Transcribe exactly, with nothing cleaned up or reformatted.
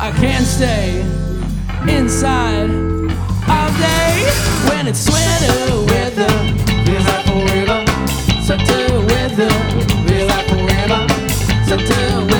I can't stay inside all day when it's sweater weather. Feels like forever. Sweater weather. Feels like forever. Sweater weather.